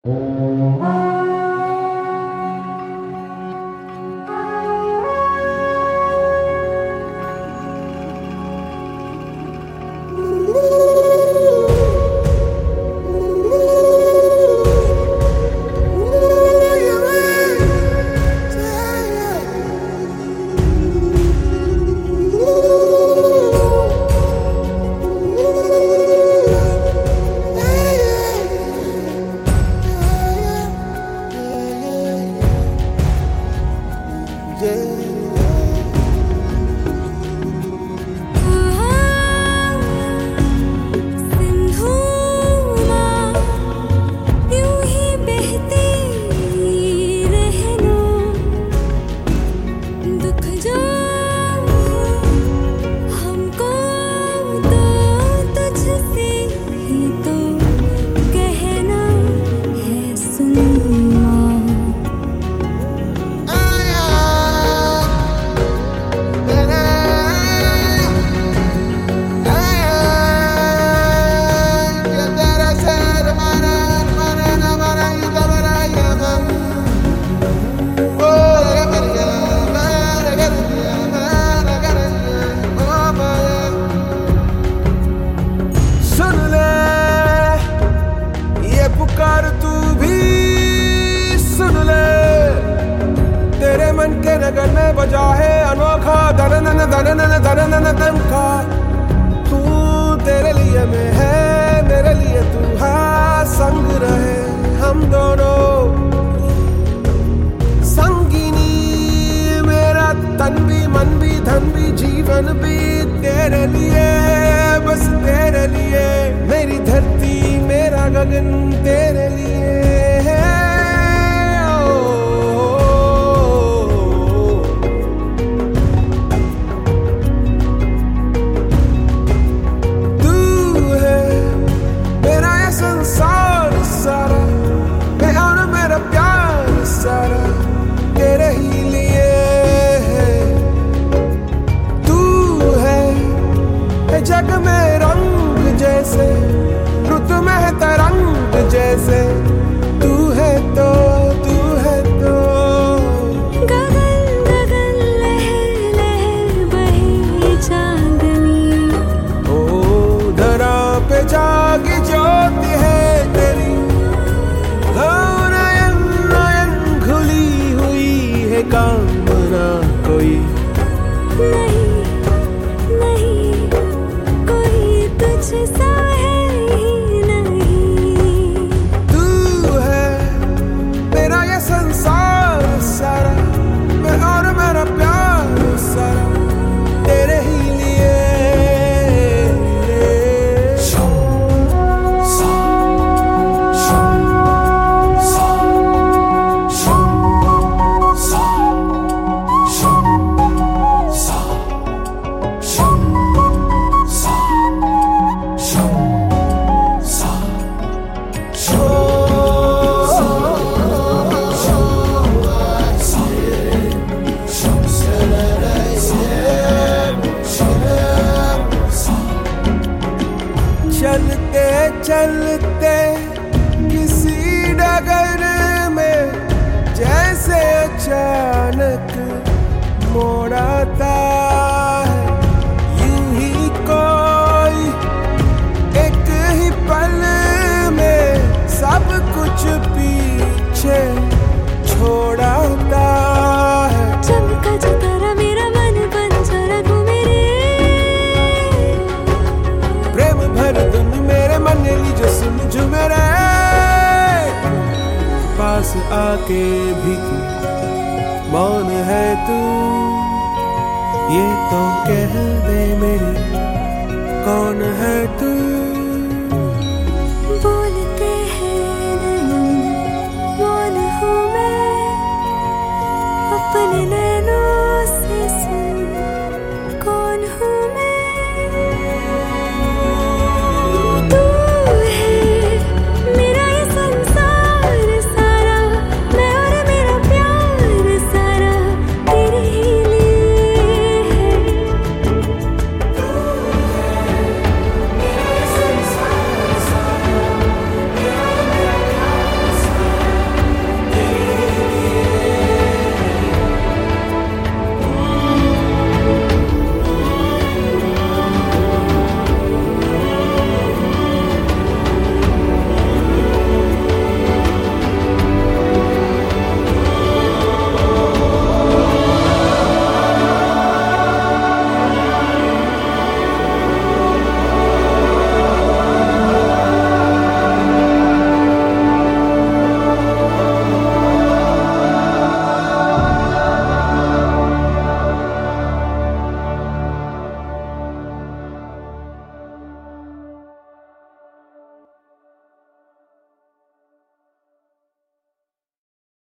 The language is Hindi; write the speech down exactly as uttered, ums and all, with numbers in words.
नगर में बजा है अनोखा दरनन दरनन दरनन दमका। तू तेरे लिए मैं है, मेरे लिए तू है, संग रहे हम दोनों संगिनी। मेरा तन भी मन भी धन भी जीवन भी तेरे लिए, बस तेरे लिए। मेरी धरती मेरा गगन तेरे लिए है। संसार सारा मैं और मेरा प्यार सारा तेरे ही लिए है। तू है जग में रंग जैसे, रुत में है तरंग जैसे। तू है तो तू है तो गगन गगन लहर लहर बहे चांदनी। ओ धरा पे जागी ज्योति है तेरी। नयन नयन खुली हुई है कामना कोई नहीं नहीं कोई तुझसा है ही नहीं। तू है मेरा ये संसार सारा, मैं और मेरा प्यार सारा तेरे ही लिए। चलते चलते किसी डगर में जैसे अचानक मोड़ आता है। यूं ही कोई एक ही पल में सब कुछ पीछे छोड़ाता है। चमका जो तारा मेरा मन बन चला तू मेरे। प्रेम भर धुन मेरे मन लीजो सुन जो मेरे। पास आके भी तू मौन है तू, ये तो कह दे मेरी कौन है तू।